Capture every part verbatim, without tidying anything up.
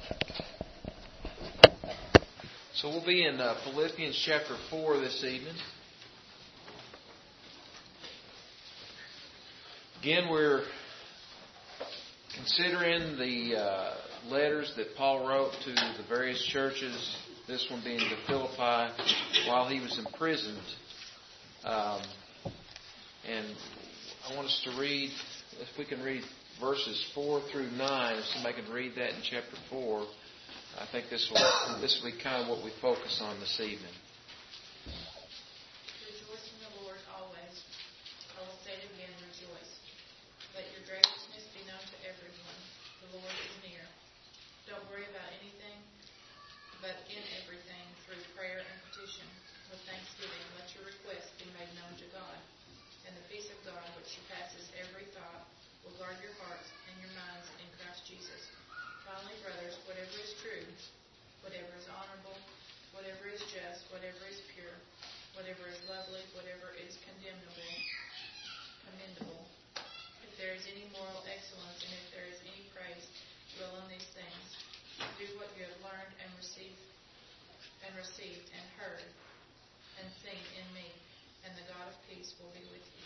So we'll be in uh, Philippians chapter four this evening. Again, we're considering the uh, letters that Paul wrote to the various churches, this one being to Philippi, while he was imprisoned. Um, and I want us to read, if we can read verses four through nine, if somebody can read that in chapter four, I think this will this will be kind of what we focus on this evening. Rejoice in the Lord always. I will say it again, rejoice. Let your graciousness be known to everyone. The Lord is near. Don't worry about anything, but in everything, through prayer and petition, with thanksgiving, let your requests be made known to God. And the peace of God, which surpasses every thought, will guard your hearts and your minds in Christ Jesus. Finally, brothers, whatever is true, whatever is honorable, whatever is just, whatever is pure, whatever is lovely, whatever is condemnable, commendable, if there is any moral excellence and if there is any praise, dwell on these things. Do what you have learned and received and received and heard and seen in me, and the God of peace will be with you.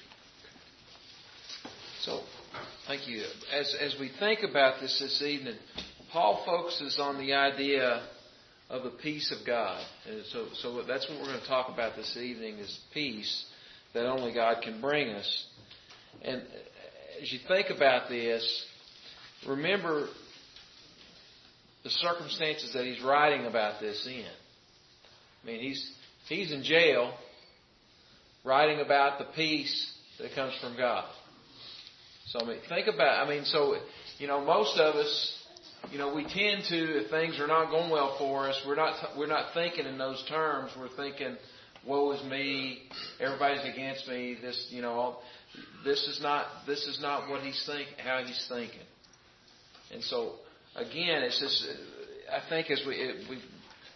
So, thank you. As as we think about this this evening, Paul focuses on the idea of the peace of God. And so, so that's what we're going to talk about this evening, is peace that only God can bring us. And as you think about this, remember the circumstances that he's writing about this in. I mean, he's he's in jail, writing about the peace that comes from God. So, I mean, think about, I mean, so, you know, most of us, you know, we tend to, if things are not going well for us, we're not, we're not thinking in those terms. We're thinking, woe is me, everybody's against me, this, you know, this is not, this is not what he's think, how he's thinking. And so, again, it's just, I think as we, it, we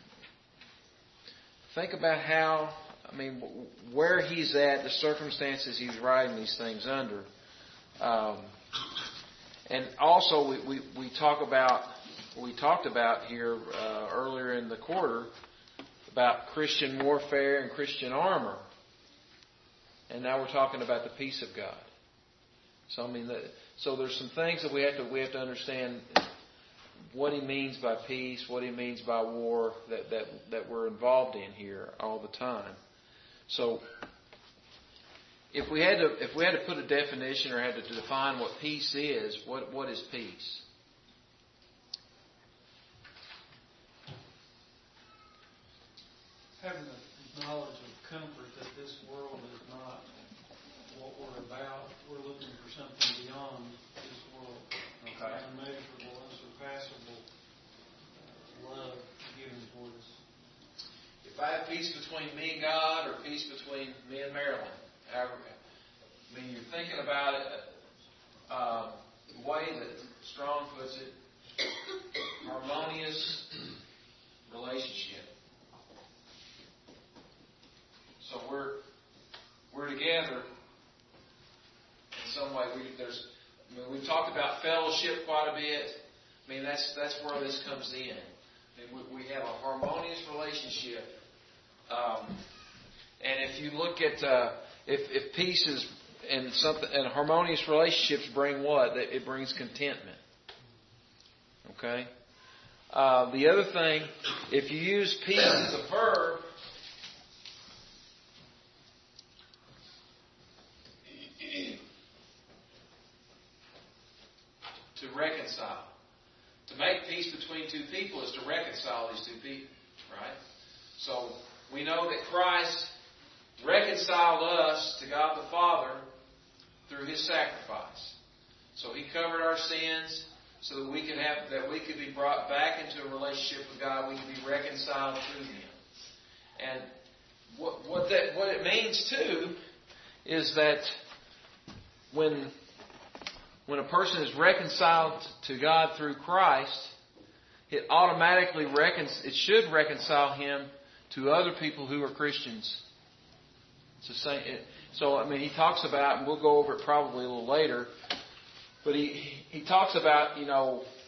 think about how, I mean, where he's at, the circumstances he's writing these things under. Um, and also, we, we, we talk about we talked about here uh, earlier in the quarter about Christian warfare and Christian armor, and now we're talking about the peace of God. So I mean, the, so there's some things that we have to we have to understand what he means by peace, what he means by war, that that that we're involved in here all the time. So. If we had to, if we had to put a definition or had to define what peace is, what what is peace? Having the knowledge of comfort that this world is not what we're about. We're looking for something beyond this world. Okay. Unmeasurable, unsurpassable uh, love given toward us. If I have peace between me and God, or peace between me and Marilyn. However, I mean, you're thinking about it uh, the way that Strong puts it, harmonious relationship. So we're we're together in some way. We, there's, I mean, we've talked about fellowship quite a bit. I mean, that's that's where this comes in. I mean, we, we have a harmonious relationship, um, and if you look at uh, If, if peace is and something and harmonious relationships bring what? It brings contentment. Okay. Uh, the other thing, if you use peace as a verb, to reconcile, to make peace between two people is to reconcile these two people, right? So we know that Christ reconciled us to God the Father through His sacrifice. So He covered our sins so that we could have that we could be brought back into a relationship with God. We could be reconciled through Him. And what what that what it means too is that when when a person is reconciled to God through Christ, it automatically recon, it should reconcile him to other people who are Christians. It's the same. So, I mean, he talks about, and we'll go over it probably a little later, but he he talks about, you know,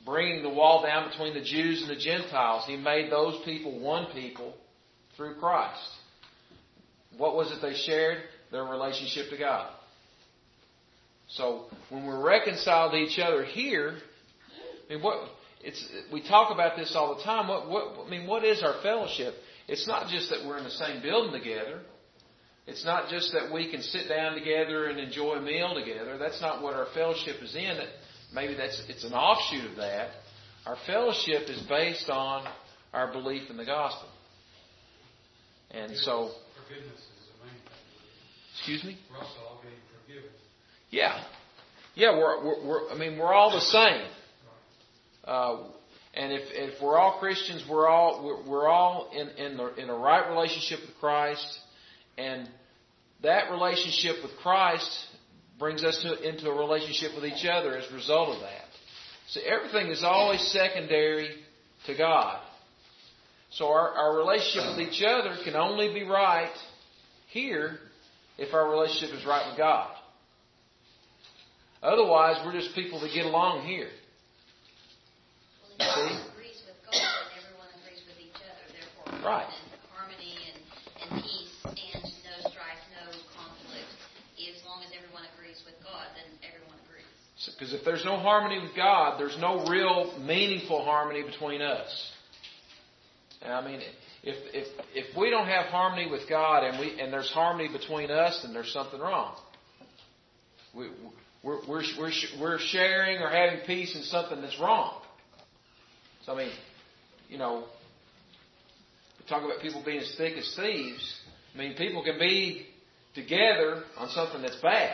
bringing the wall down between the Jews and the Gentiles. He made those people one people through Christ. What was it they shared? Their relationship to God. So when we're reconciled to each other here, I mean, what it's we talk about this all the time. What, what I mean, what is our fellowship? It's not just that we're in the same building together. It's not just that we can sit down together and enjoy a meal together. That's not what our fellowship is in. Maybe that's it's an offshoot of that. Our fellowship is based on our belief in the gospel. And so, forgiveness is the main thing. Excuse me? We're also all getting forgiven. Yeah, yeah. We're, we're, we're I mean, we're all the same. Uh, and if if we're all Christians, we're all we're, we're all in in the in a right relationship with Christ, and that relationship with Christ brings us to, into a relationship with each other as a result of that. So everything is always secondary to God. So our, our relationship with each other can only be right here if our relationship is right with God. Otherwise, we're just people that get along here. Well, if everyone agrees with God, then everyone agrees with each other. Therefore, Right. harmony and, and peace and no strife, no conflict. As long as everyone agrees with God, then everyone agrees. Because if there's no harmony with God, there's no real meaningful harmony between us. And I mean, if if if we don't have harmony with God and we and there's harmony between us, then there's something wrong. We we're we're we're, we're sharing or having peace in something that's wrong. So I mean, you know, we talk about people being as thick as thieves. I mean, people can be together on something that's bad.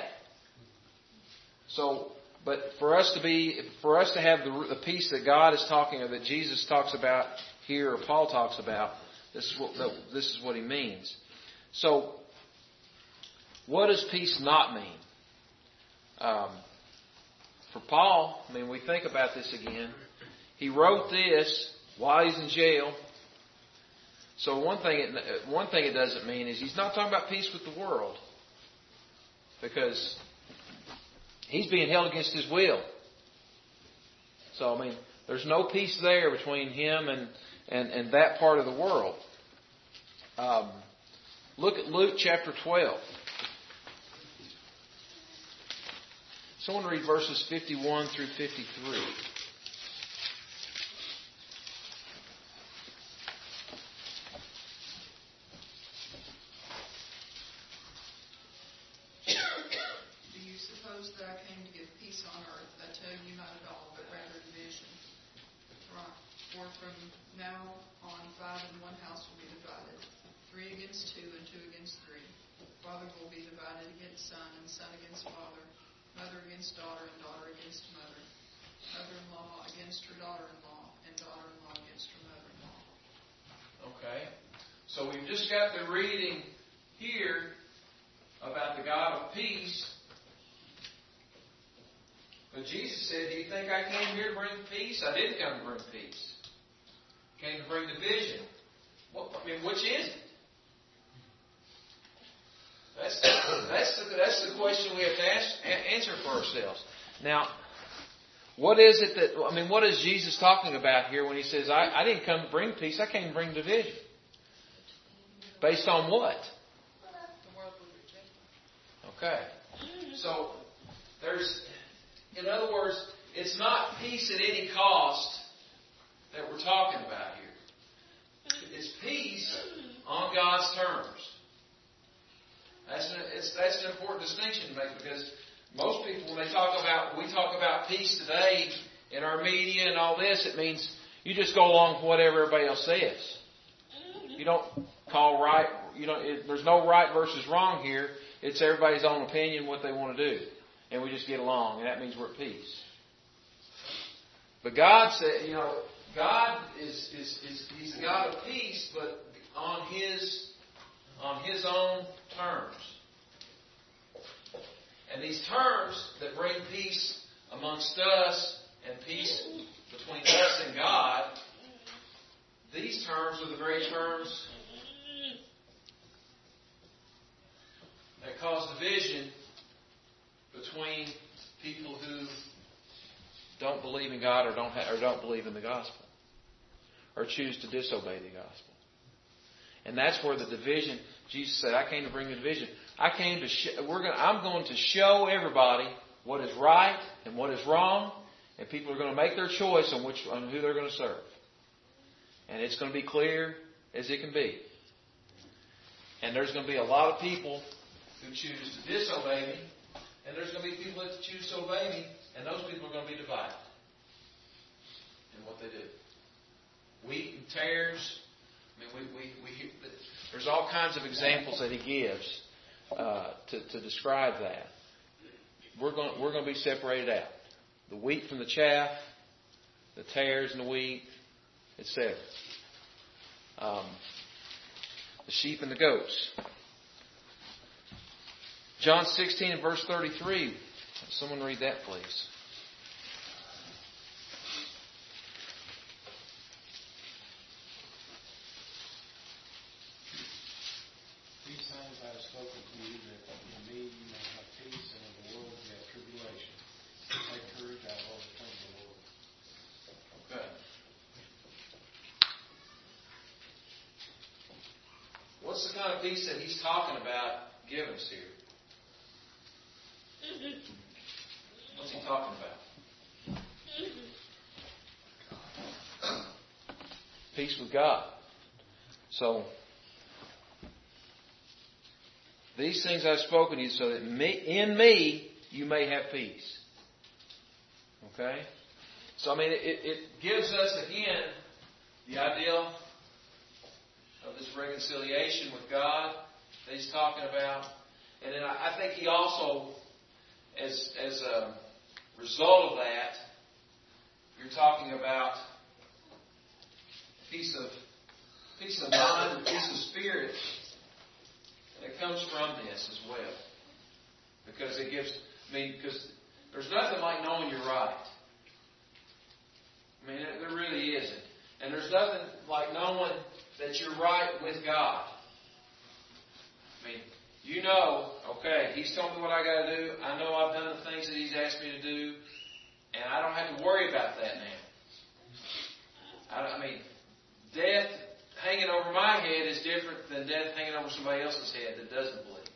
So, but for us to be, for us to have the, the peace that God is talking, or that Jesus talks about here, or Paul talks about, this is what this is what he means. So, what does peace not mean? Um, for Paul, I mean, we think about this again. He wrote this while he's in jail. So one thing, it, one thing it doesn't mean is he's not talking about peace with the world, because he's being held against his will. So I mean, there's no peace there between him and and, and that part of the world. Um, look at Luke chapter twelve. Someone read verses fifty-one through fifty-three. That I came to give peace on earth. I tell you, not at all, but rather division. For from now on, five in one house will be divided, three against two, and two against three. Father will be divided against son, and son against father, mother against daughter, and daughter against mother, mother-in-law against her daughter-in-law, and daughter-in-law against her mother-in-law. Okay, so we've just got the reading here about the God of peace. But Jesus said, do you think I came here to bring peace? I didn't come to bring peace. I came to bring division. What, I mean, which is it? That's the, that's the, that's the question we have to ask, answer for ourselves. Now, what is it that, I mean, what is Jesus talking about here when he says, I, I didn't come to bring peace, I came to bring division? Based on what? The world will reject him. Okay. So, there's... In other words, it's not peace at any cost that we're talking about here. It's peace on God's terms. That's an, it's, that's an important distinction to make, because most people, when they talk about, we talk about peace today in our media and all this, it means you just go along with whatever everybody else says. You don't call right, you know, it, there's no right versus wrong here. It's everybody's own opinion, what they want to do. And we just get along, and that means we're at peace. But God said, you know, God is, is, is He's the God of peace, but on His on His own terms. And these terms that bring peace amongst us and peace between us and God, these terms are the very terms that cause division between people who don't believe in God or don't ha- or don't believe in the gospel, or choose to disobey the gospel. And that's where the division. Jesus said, "I came to bring the division. I came to. Sh- we're going. I'm going to show everybody what is right and what is wrong, and people are going to make their choice on which on who they're going to serve. And it's going to be clear as it can be. And there's going to be a lot of people who choose to disobey me, and there's going to be people that choose to obey me, and those people are going to be divided in what they do. Wheat and tares. I mean, we, we, we there's all kinds of examples that he gives uh, to, to describe that. We're going we're going to be separated out. The wheat from the chaff, the tares and the wheat, et cetera. Um, the sheep and the goats. John sixteen and verse thirty-three. Someone read that, please. These things I have spoken to you, that in me you may have peace, and in the world you have tribulation. Take courage, I have overcome the world. Okay. What's the kind of peace that he's talking about giving us here? What's he talking about? Peace with God. So, these things I've spoken to you so that me, in me you may have peace. Okay? So, I mean, it, it gives us, again, the idea of this reconciliation with God that he's talking about. And then I, I think he also, as, as a result of that, you're talking about peace of peace of mind and peace of spirit that comes from this as well. Because it gives, I mean, because there's nothing like knowing you're right. I mean, there really isn't. And there's nothing like knowing that you're right with God. I mean, you know, okay, He's told me what I got to do. I know I've done the things that He's asked me to do. And I don't have to worry about that now. I, I mean, death hanging over my head is different than death hanging over somebody else's head that doesn't believe.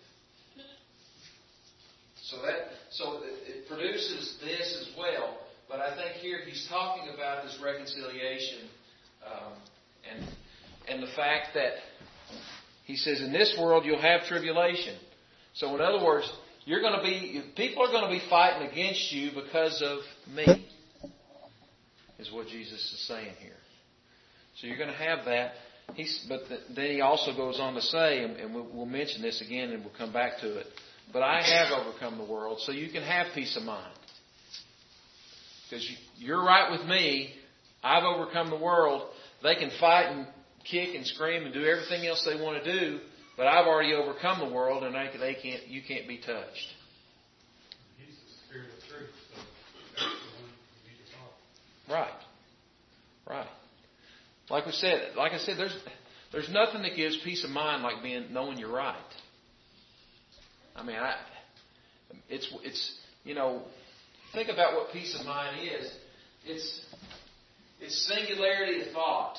So that so it produces this as well. But I think here he's talking about this reconciliation um, and and the fact that he says, in this world you'll have tribulation. So in other words, you're going to be people are going to be fighting against you because of me, is what Jesus is saying here. So you're going to have that. He's, but the, then he also goes on to say, and, and we'll, we'll mention this again, and we'll come back to it. But I have overcome the world, so you can have peace of mind. Because you, you're right with me. I've overcome the world. They can fight and kick and scream and do everything else they want to do, but I've already overcome the world, and they, they can't. You can't be touched. He's the Spirit of truth, so that's the one you need to follow. Right, right. Like we said, like I said, there's there's nothing that gives peace of mind like being knowing you're right. I mean, I it's it's you know, think about what peace of mind is. It's it's singularity of thought.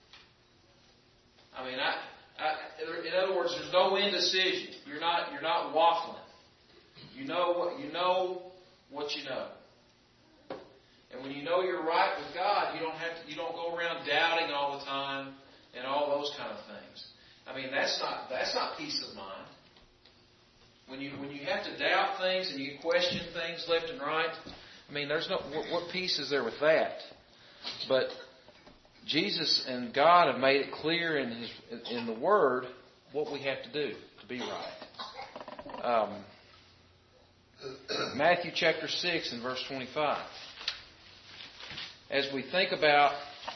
I mean, I, I in other words, there's no indecision. You're not you're not waffling. You know what you know what you know. And when you know you're right with God, you don't have to, you don't go around doubting all the time and all those kind of things. I mean, that's not that's not peace of mind. When you when you have to doubt things and you question things left and right, I mean, there's no what, what peace is there with that? But Jesus and God have made it clear in His in the Word what we have to do to be right. Um, Matthew chapter six and verse twenty-five. As we think about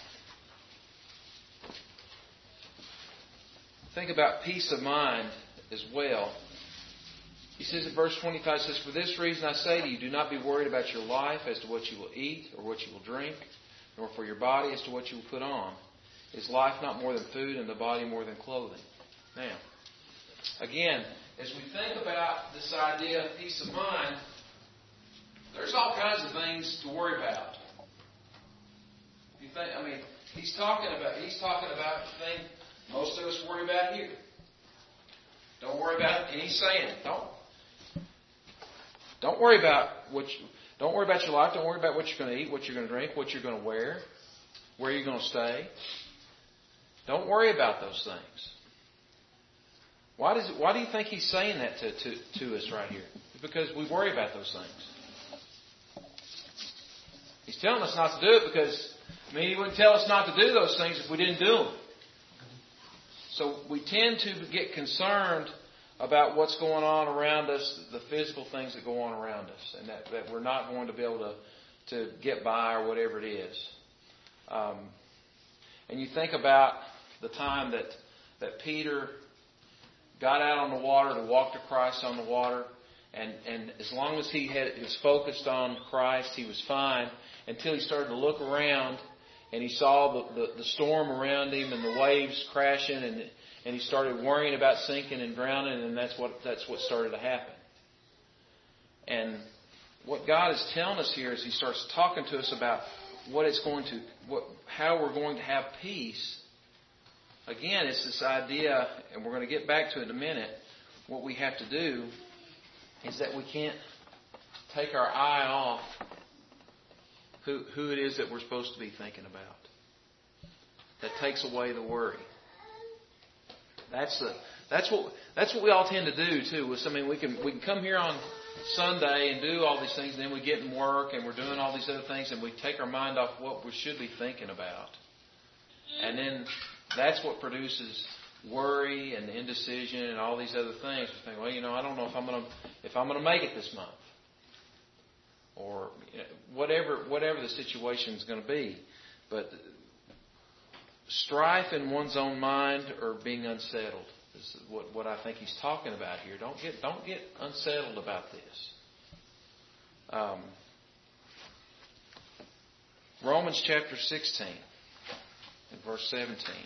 think about peace of mind as well, he says in verse twenty-five, says, "For this reason I say to you, do not be worried about your life as to what you will eat or what you will drink, nor for your body as to what you will put on. Is life not more than food, and the body more than clothing?" Now, again, as we think about this idea of peace of mind, there's all kinds of things to worry about. You think? I mean, he's talking about he's talking about the thing most of us worry about here. Don't worry about it. And he's saying, don't don't worry about what you, don't worry about your life. Don't worry about what you're going to eat, what you're going to drink, what you're going to wear, where you're going to stay. Don't worry about those things. Why does why do you think he's saying that to, to, to us right here? Because we worry about those things. He's telling us not to do it because, I mean, he wouldn't tell us not to do those things if we didn't do them. So we tend to get concerned about what's going on around us, the physical things that go on around us, and that, that we're not going to be able to, to get by or whatever it is. Um, and you think about the time that, that Peter got out on the water to walk to Christ on the water, and, and as long as he had was focused on Christ, he was fine, until he started to look around and he saw the, the, the storm around him and the waves crashing, and and he started worrying about sinking and drowning, and that's what that's what started to happen. And what God is telling us here is He starts talking to us about what it's going to, what, how we're going to have peace. Again, it's this idea, and we're going to get back to it in a minute. What we have to do is that we can't take our eye off who who it is that we're supposed to be thinking about. That takes away the worry. That's the that's what that's what we all tend to do too. I mean, we can we can come here on Sunday and do all these things, and then we get in work and we're doing all these other things, and we take our mind off what we should be thinking about, and then that's what produces worry and indecision and all these other things. We think, well, you know, I don't know if I'm going to if I'm going to make it this month, or you know, whatever whatever the situation is going to be, but strife in one's own mind or being unsettled is what, what I think he's talking about here. Don't get don't get unsettled about this. Um, Romans chapter sixteen and verse seventeen.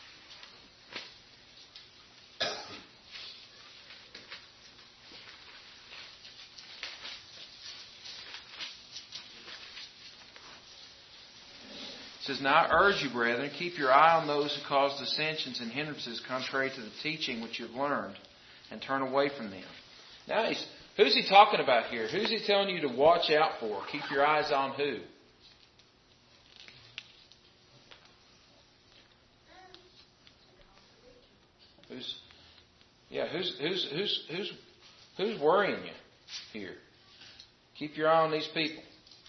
It says, now I urge you, brethren, keep your eye on those who cause dissensions and hindrances contrary to the teaching which you have learned, and turn away from them. Now, he's, who's he talking about here? Who's he telling you to watch out for? Keep your eyes on who? Who's, yeah, who's who's who's who's who's worrying you here? Keep your eye on these people.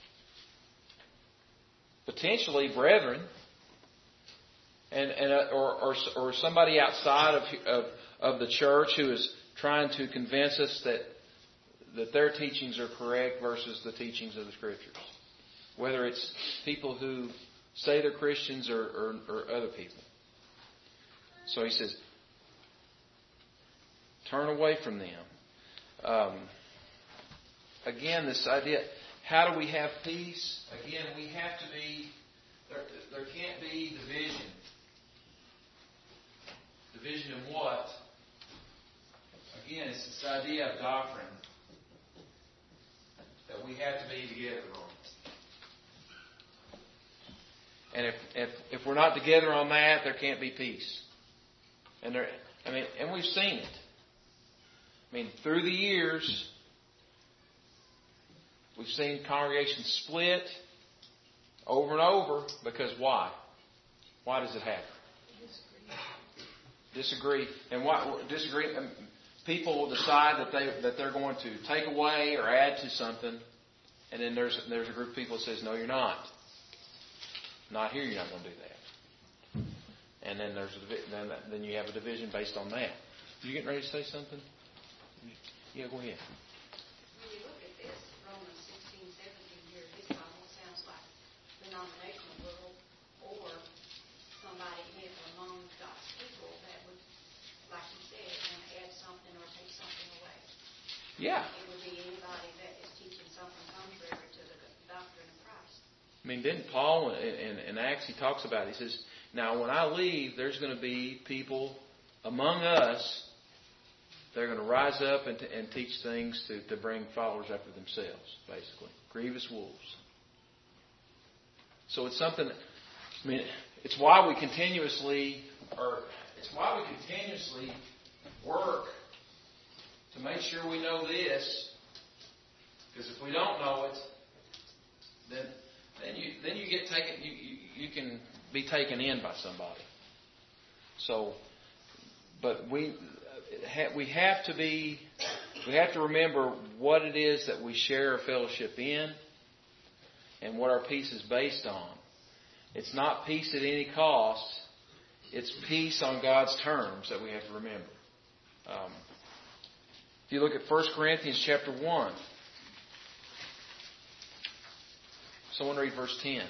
Potentially brethren, and and uh, or, or or somebody outside of, of of the church who is trying to convince us that that their teachings are correct versus the teachings of the Scriptures. Whether it's people who say they're Christians or, or, or other people. So he says, turn away from them. Um, again, this idea. How do we have peace? Again, we have to be, there, there can't be division. Division in what? Again, it's this idea of doctrine that we have to be together on. And if, if, if we're not together on that, there can't be peace. And there, I mean, and we've seen it. I mean, through the years, we've seen congregations split over and over because why? Why does it happen? Disagree. Disagree. And why disagree? And people will decide that they that they're going to take away or add to something, and then there's there's a group of people that says, no, you're not. Not here. You're not going to do that. And then there's a, then then you have a division based on that. You getting ready to say something? Yeah, go ahead. Denominational world, or somebody in among God's people that would, like you said, want to add something or take something away. Yeah. It would be anybody that is teaching something contrary to the doctrine of Christ. I mean, didn't Paul in, in, in Acts, he talks about it. He says, now when I leave, there's going to be people among us that are going to rise up and, to, and teach things to, to bring followers after themselves, basically. Grievous wolves. So it's something, I mean, it's why we continuously, or it's why we continuously work to make sure we know this. Because if we don't know it, then then you then you get taken. You, you you can be taken in by somebody. So, but we we have to be we have to remember what it is that we share a fellowship in, and what our peace is based on. It's not peace at any cost. It's peace on God's terms that we have to remember. Um, if you look at First Corinthians chapter one, someone read verse ten.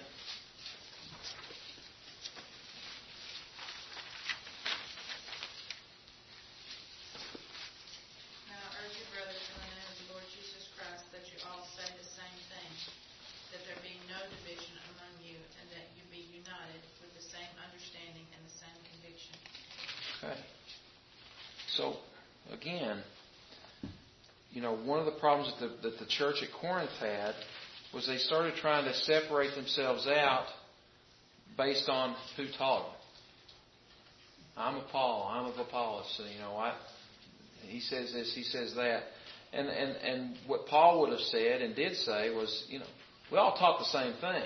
Now I urge you, brothers, in the name of the Lord Jesus Christ, that you all say the same thing, that there be no division among you, and that you be united with the same understanding and the same conviction. Okay. So, again, you know, one of the problems that the, that the church at Corinth had was they started trying to separate themselves out based on who taught them. I'm of Paul, I'm of Apollos. So, you know, I, he says this, he says that. And, and, and what Paul would have said and did say was, you know, we all taught the same thing.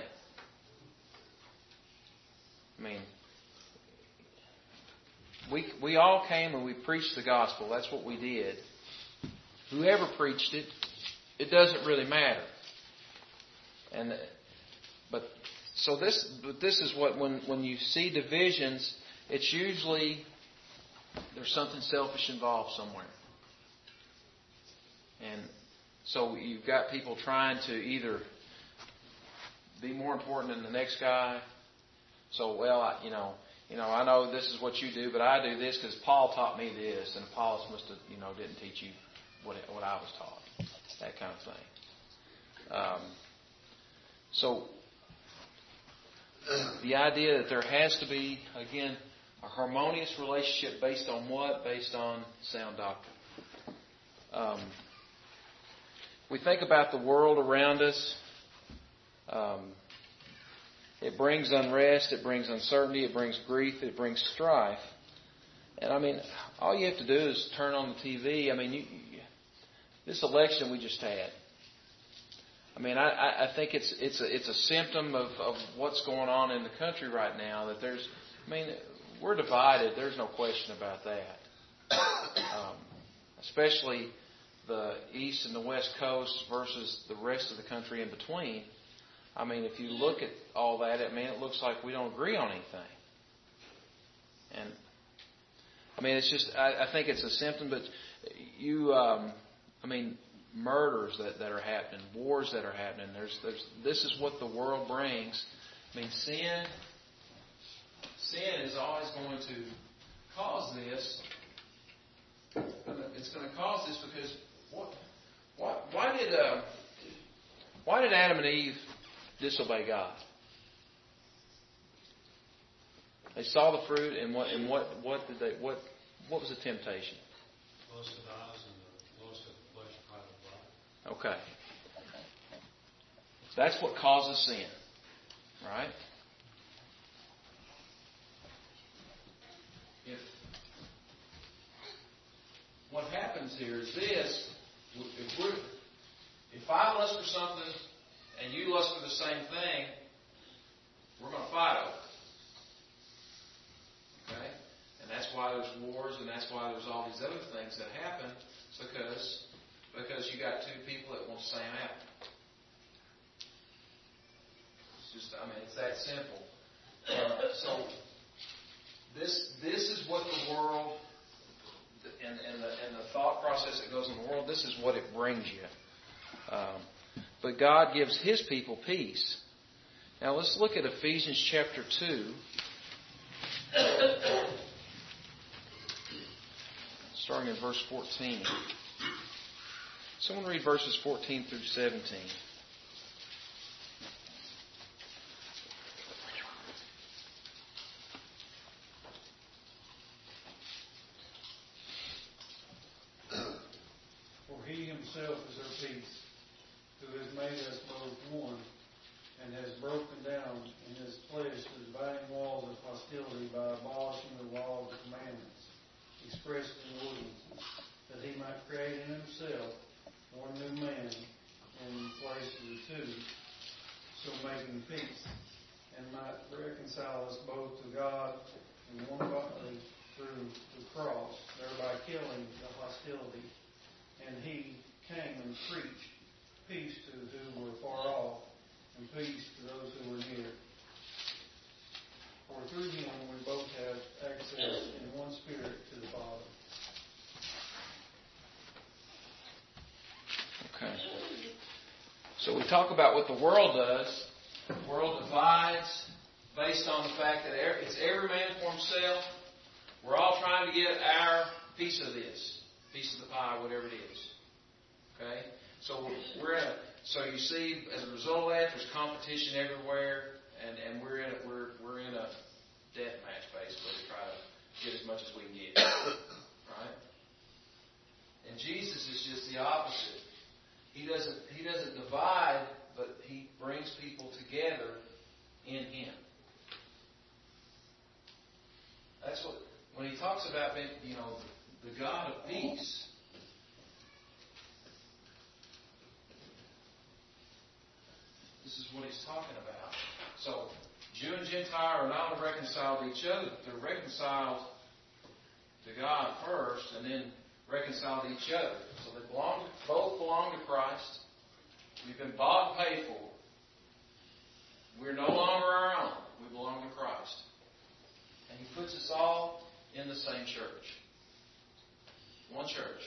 I mean, we we all came and we preached the gospel. That's what we did. Whoever preached it, it doesn't really matter. And but so this but this is what when when you see divisions, it's usually there's something selfish involved somewhere. And so you've got people trying to either be more important than the next guy. So, well, I, you know, you know, I know this is what you do, but I do this because Paul taught me this, and Apollos must have, you know, didn't teach you what what I was taught. That kind of thing. Um, so, the idea that there has to be, again, a harmonious relationship based on what? Based on sound doctrine. Um, we think about the world around us. Um, it brings unrest, it brings uncertainty, it brings grief, it brings strife. And I mean, all you have to do is turn on the T V. I mean, you, you, this election we just had. I mean, I, I think it's it's a, it's a symptom of, of what's going on in the country right now. That there's, I mean, we're divided. There's no question about that. Um, especially the East and the West Coast versus the rest of the country in between. I mean, if you look at all that, I mean, it looks like we don't agree on anything. And I mean, it's just, I, I think it's a symptom, but you, um, I mean, murders that, that are happening, wars that are happening. There's, there's, this is what the world brings. I mean, sin, sin is always going to cause this. It's going to cause this because what, what, why did, uh, why did Adam and Eve disobey God? They saw the fruit, and what, and what, what did they, what, what was the temptation? Lust of eyes and the lust of flesh, pride of life. Okay. That's what causes sin, right? If what happens here is this: if we're, if I lust for something and you lust for the same thing, we're going to fight over it. Okay? And that's why there's wars, and that's why there's all these other things that happen. It's because because you got two people that want the same apple. It's just, I mean, it's that simple. Uh, so this this is what the world and, and the and the thought process that goes in the world. This is what it brings you. Um, but God gives His people peace. Now let's look at Ephesians chapter two. Starting in verse fourteen. Someone read verses fourteen through seventeen. For He Himself is our peace, who has made us both one, and has broken down in his flesh the dividing walls of hostility by abolishing the law of the commandments expressed in ordinances, that he might create in himself one new man in place of the two, so making peace, and might reconcile us both to God in one body through the cross, thereby killing the hostility. And he came and preached peace to who were far off, and peace to those who were near. For through him we both have access in one Spirit to the Father. Okay. So we talk about what the world does. The world divides based on the fact that it's every man for himself. We're all trying to get our piece of this, piece of the pie, whatever it is. Okay? So we're in a, so you see, as a result of that, there's competition everywhere, and, and we're in a, we're we're in a death match basically to try to get as much as we can get. Right? And Jesus is just the opposite. He doesn't he doesn't divide, but he brings people together in him. That's what when he talks about being, you know, the, the God of peace. This is what he's talking about. So Jew and Gentile are not reconciled to each other, but they're reconciled to God first, and then reconciled to each other. So they belong, both belong to Christ. We've been bought and paid for. We're no longer our own. We belong to Christ. And he puts us all in the same church. One church.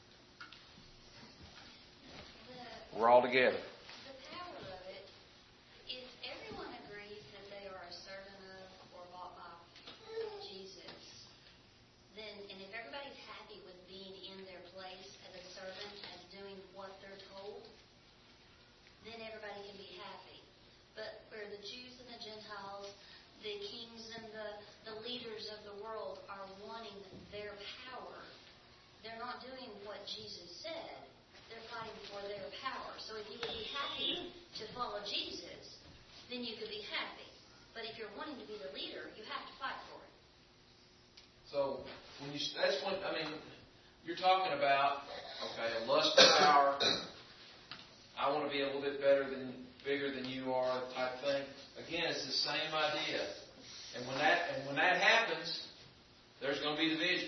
We're all together. The power of it, if everyone agrees that they are a servant of or bought by Jesus, then, and if everybody's happy with being in their place as a servant, as doing what they're told, then everybody can be happy. But where the Jews and the Gentiles, the kings and the, the leaders of the world are wanting their power, they're not doing what Jesus said. They're fighting for their power. So if you would be happy to follow Jesus, then you could be happy. But if you're wanting to be the leader, you have to fight for it. So when you that's what I mean. You're talking about okay, a lust for power. I want to be a little bit better than bigger than you are, type thing. Again, it's the same idea. And when that and when that happens, there's going to be division.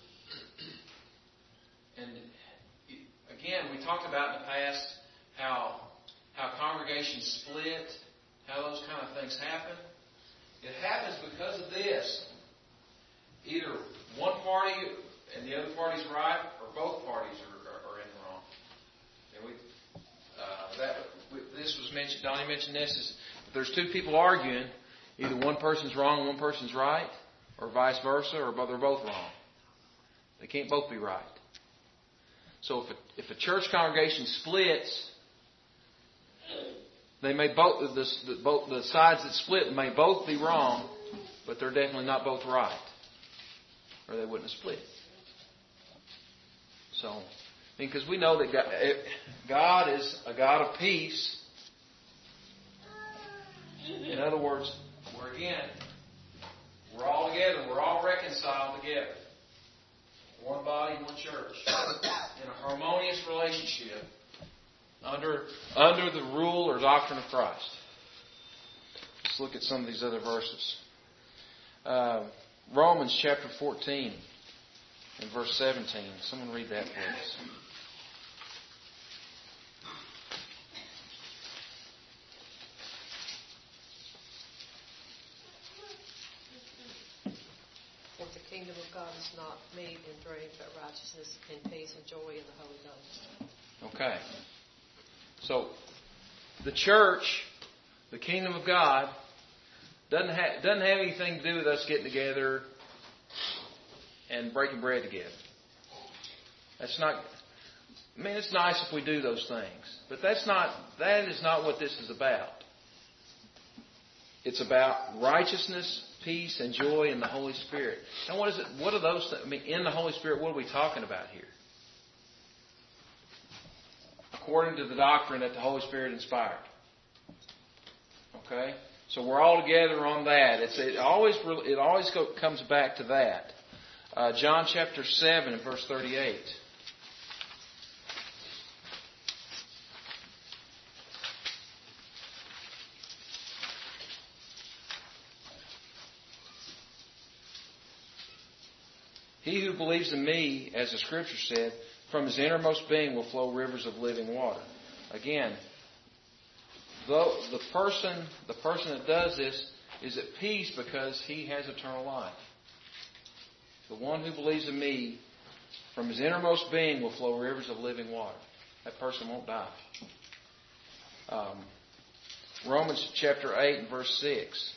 And again, we talked about in the past how how congregations split, how those kind of things happen. It happens because of this. Either one party and the other party's right, or both parties are, are, are in the wrong. And we uh, that we, this was mentioned. Donnie mentioned this. Is if there's two people arguing, either one person's wrong and one person's right, or vice versa, or they're both wrong. They can't both be right. So if a, if a church congregation splits, they may both the, the both the sides that split may both be wrong, but they're definitely not both right, or they wouldn't have split. So, I mean, because we know that God, God is a God of peace. In other words, we're again, we're all together. We're all reconciled together. One body, one church, in a harmonious relationship under under the rule or doctrine of Christ. Let's look at some of these other verses. Uh, Romans chapter fourteen and verse seventeen. Someone read that, please. The kingdom of God is not meat and drink, but righteousness and peace and joy in the Holy Ghost. Okay. So, the church, the kingdom of God, doesn't have, doesn't have anything to do with us getting together and breaking bread together. That's not, I mean, it's nice if we do those things, but that's not, that is not what this is about. It's about righteousness, peace, and joy in the Holy Spirit. And what is it? What are those things? I mean, in the Holy Spirit, what are we talking about here? According to the doctrine that the Holy Spirit inspired. Okay? So we're all together on that. It's, it always it always go, comes back to that. Uh, John chapter seven and verse thirty-eight. He who believes in me, as the Scripture said, from his innermost being will flow rivers of living water. Again, though the person, the person that does this is at peace because he has eternal life. The one who believes in me, from his innermost being will flow rivers of living water. That person won't die. Um, Romans chapter eight and verse six.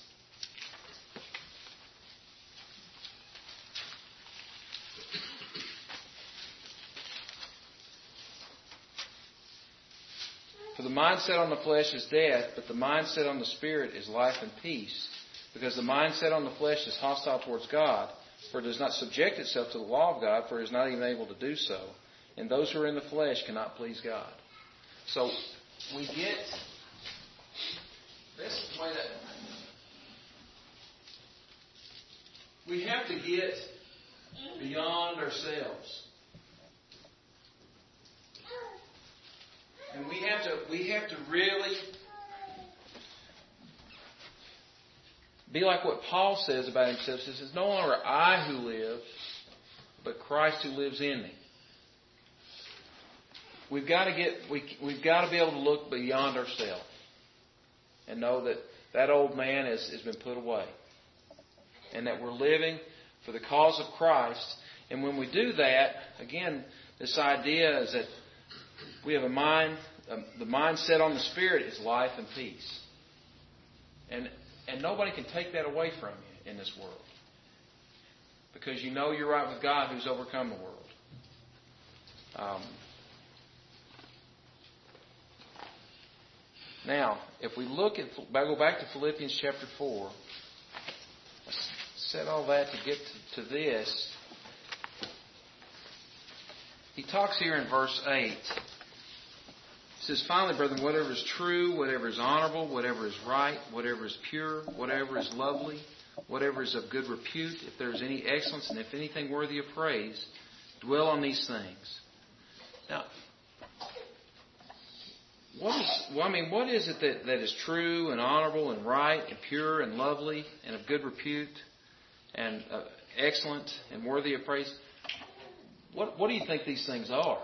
For the mindset on the flesh is death, but the mindset on the Spirit is life and peace. Because the mindset on the flesh is hostile towards God, for it does not subject itself to the law of God, for it is not even able to do so. And those who are in the flesh cannot please God. So we get this way that we have to get beyond ourselves. And we have to we have to really be like what Paul says about himself. He says, no longer I who live, but Christ who lives in me. We've got to get we we've got to be able to look beyond ourselves and know that that old man has, has been put away. And that we're living for the cause of Christ. And when we do that, again, this idea is that we have a mind, um, the mindset on the Spirit is life and peace. And and nobody can take that away from you in this world. Because you know you're right with God who's overcome the world. Um, now, if we look at, go back to Philippians chapter four, let's set all that to get to, to this. He talks here in verse eight. It says, finally, brethren, whatever is true, whatever is honorable, whatever is right, whatever is pure, whatever is lovely, whatever is of good repute, if there is any excellence and if anything worthy of praise, dwell on these things. Now, what is, well, I mean, what is it that, that is true and honorable and right and pure and lovely and of good repute and uh, excellent and worthy of praise? What, what do you think these things are?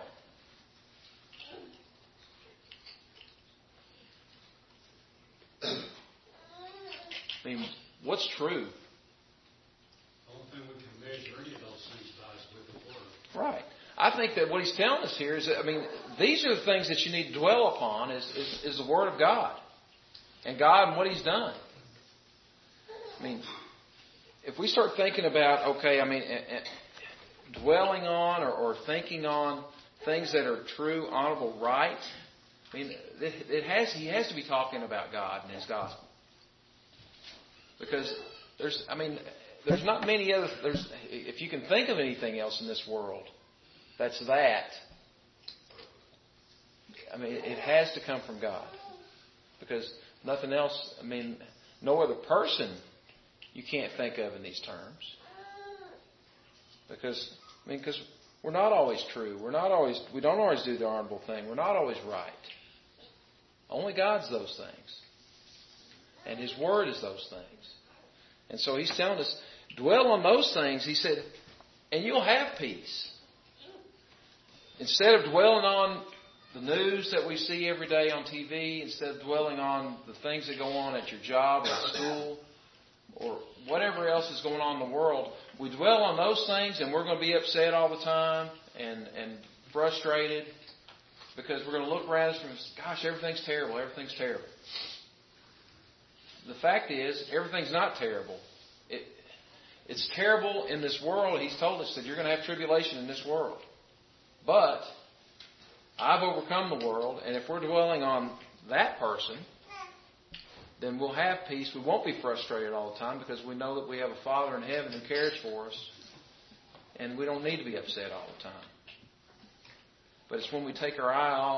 I mean, what's true? The only thing we can measure any of those things by is with the Word. Right. I think that what he's telling us here is that, I mean, these are the things that you need to dwell upon is, is, is the Word of God. And God and what He's done. I mean, if we start thinking about, okay, I mean, dwelling on or, or thinking on things that are true, honorable, right, I mean, it, it has he has to be talking about God and His gospel. Because there's, I mean, there's not many other, there's, if you can think of anything else in this world, that's that. I mean, it has to come from God. Because nothing else, I mean, no other person you can't think of in these terms. Because, I mean, because we're not always true. We're not always, we don't always do the honorable thing. We're not always right. Only God's those things. And His Word is those things. And so He's telling us, dwell on those things, He said, and you'll have peace. Instead of dwelling on the news that we see every day on T V, instead of dwelling on the things that go on at your job or school, or whatever else is going on in the world, we dwell on those things and we're going to be upset all the time and, and frustrated because we're going to look around us and gosh, everything's terrible, everything's terrible. The fact is, everything's not terrible. It, it's terrible in this world. He's told us that you're going to have tribulation in this world. But I've overcome the world, and if we're dwelling on that person, then we'll have peace. We won't be frustrated all the time because we know that we have a Father in heaven who cares for us, and we don't need to be upset all the time. But it's when we take our eye off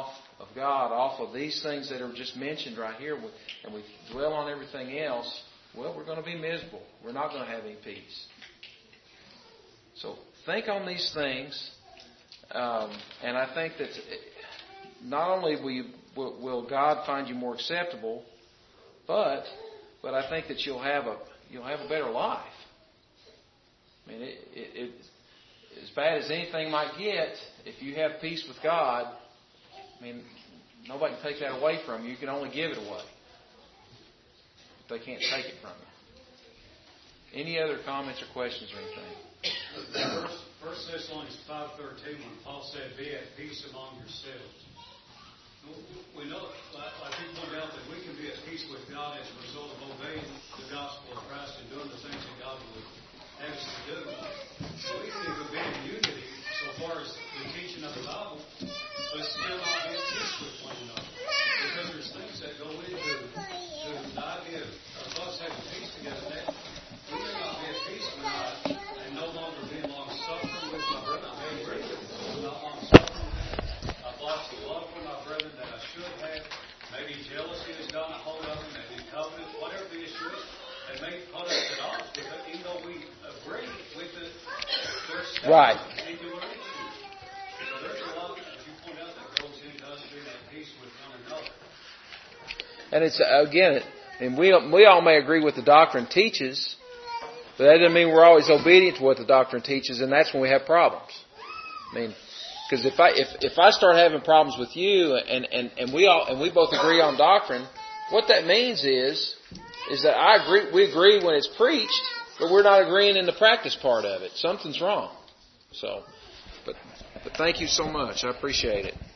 of God off of these things that are just mentioned right here, and we dwell on everything else, well, we're going to be miserable. We're not going to have any peace. So think on these things, um, and I think that not only will, you, will God find you more acceptable, but but I think that you'll have a you'll have a better life. I mean, it, it, it, as bad as anything might get, if you have peace with God, I mean, nobody can take that away from you. You can only give it away. But they can't take it from you. Any other comments or questions or anything? First, First Thessalonians five thirteen, when Paul said, "Be at peace among yourselves." We know, like you pointed out, that we can be at peace with God as a result of obeying the gospel of Christ and doing the things that God would have us to do. We can even be in unity so far as the teaching of the Bible, but still not be at peace with one another. Because there's things that go into to the idea of us having peace together that we may not be at peace when I am no longer being long-suffering with my brother. I may agree with him, I'm not long-suffering. I've lost the love for my brethren that I should have. Maybe jealousy has gotten a hold of me, maybe covenant, whatever the issue is. It may put us at odds with it, even though we agree with it. There's Right. particular issues. So there's a lot, as you point out, that goes into us being at peace with one another. And it's, again, and we, we all may agree with the doctrine teaches, but that doesn't mean we're always obedient to what the doctrine teaches, and that's when we have problems. I mean, because if I if if I start having problems with you, and, and, and we all and we both agree on doctrine, what that means is is that I agree we agree when it's preached, but we're not agreeing in the practice part of it. Something's wrong. So, but but thank you so much. I appreciate it.